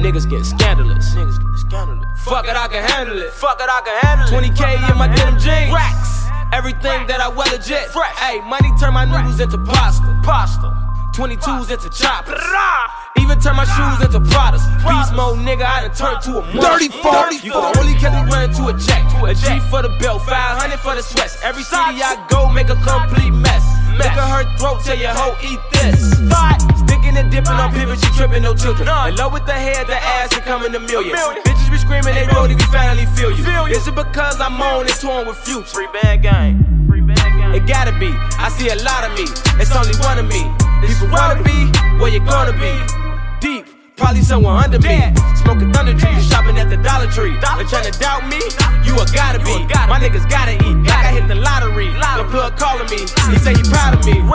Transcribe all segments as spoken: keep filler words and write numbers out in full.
niggas get scandalous. Niggas get scandalous. Fuck it, I can handle it. Fuck it, I can handle it. twenty K in my denim jeans. Racks. Everything that I wear legit. Fresh. Hey, money turn my noodles into pasta. Pasta. twenty-twos into choppers. Even turn my shoes into Pradas. Beast mode, nigga, I done turned to a monster. Dirty forty. You can only catch me running to a check. A G for the belt, five hundred for the sweats. Every city I go, make a complete mess. Look at her throat, tell your hoe, eat this. Sticking and dipping on pivot, she tripping, no children. In love with the head, the ass, and coming to millions. Bitches be screaming, they roll, we finally feel you. Is it because I'm on and torn with Future? Free band gang. Free band gang. It gotta be, I see a lot of me, it's only one of me. People wanna be, where you gonna be? Deep, probably somewhere under me. Smoking thunder trees, shopping at the Dollar Tree. They tryna doubt me, you a gotta be. My niggas gotta eat, like I hit the lottery. The plug calling me, he say he proud of me.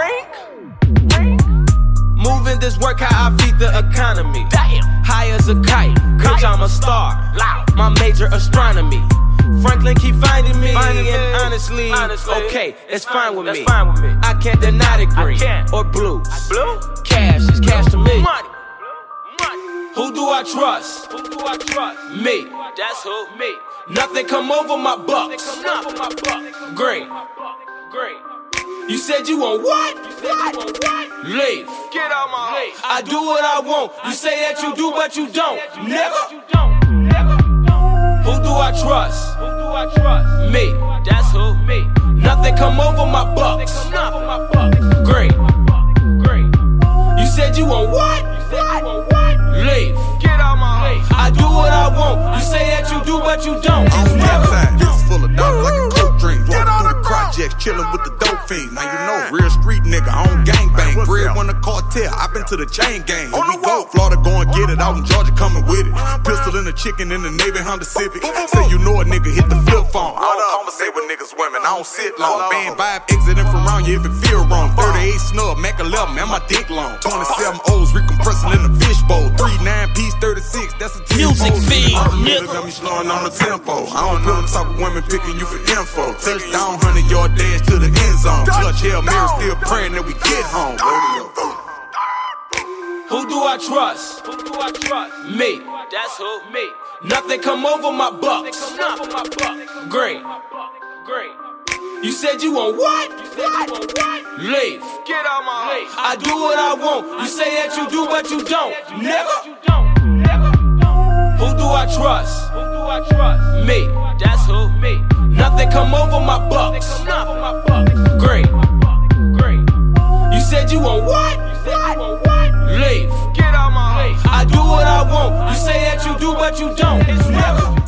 Moving this work how I feed the economy. High as a kite, bitch I'm a star. My major astronomy. Franklin keep finding me, Finding and me. honestly, Honestly, okay, it's fine with that's me. fine with me. I can't deny the green can't. or blues. Blue? Cash is cash to me. Money. Money. Who do I trust? Who do I trust? Me. That's who. Me. Nothing come over my bucks. Come over my buck. Great. Great. You said you want what? What? What? Leave. Get out my face. I do what I want. You say that you do, but you don't. Never. You don't. Never. Who do I trust? Who do I trust? Me. That's who. Me. Nothing come over my bucks. Come over my buck. Great. Great. You said you want what? What? What? Leave. Get out my face. I do what I want. You say that you do, but you don't. On my Never. side, this full of dollars like a coke dream. Walking through the projects, chilling with the dope fiend. Now you know, real street nigga, I don't gang bang. Bread when the cartel, I been to the chain gang. Here we go, Florida go and get it. Out in Georgia coming with it. Pistol in the chicken in the Navy Honda Civic. Say you know a nigga hit the flip phone. I don't conversate with niggas, women, I don't sit long. Band vibe exiting from round you if it feel wrong. thirty-eight snub, Mac eleven, and my dick long. twenty-seven O's recompressing in the fishbowl. three nine piece, thirty-six, that's a Music feed, nigga got me slowing on the tempo. I don't know the type of women picking you for info. Touchdown, hundred yard dash to the end zone. Clutch Hail Mary, still praying that we get home. Rodeo. Who do I trust? Who do I trust? Me. That's who. Me. Nothing come over my bucks. Come over my buck. Great. Great. You said you want what? What? What? Leave. Get out my face. I do what I want. You say that you do, but you don't. Never. You don't. Never. Who do I trust? Who do I trust? Me. That's who. Me. Nothing come over my bucks. Come over my buck. Great. Great. You said you want what? What? What? Leave. Get out my face. I do what I want. You say that you do, but you don't. Never.